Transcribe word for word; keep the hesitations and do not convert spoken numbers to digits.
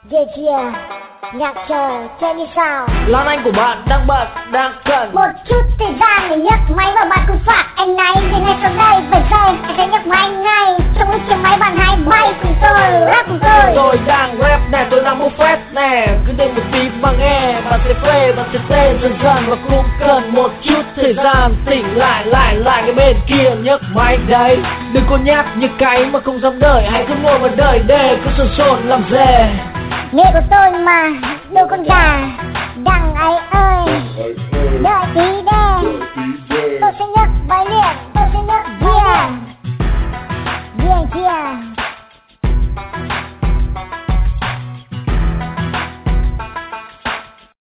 Yeah yeah, nhạc chờ, chơi như sao? Lan Anh của bạn đang bận, đang cần Một chút thời gian để nhấc máy và bạn cứ phạt anh này. Vì ngay sau đây, vài giây, anh sẽ nhấc máy ngay. Trong cái chiếc máy bạn hãy bay cùng tôi, rap cùng tôi. Tôi đang rap nè, tôi đang bốc phét nè. Cứ đêm một tí mà nghe, bạn sẽ phê, bạn sẽ tê dần dần. Và cũng cần một chút thời gian tỉnh lại, lại, lại cái bên kia nhấc máy đấy. Đừng có nhát như cái mà không dám đợi. Hãy cứ ngồi và đợi để cứ sồn sồn làm dề. Nghề của tôi mà, đâu con gà. Đằng ấy ơi, đợi tí đê.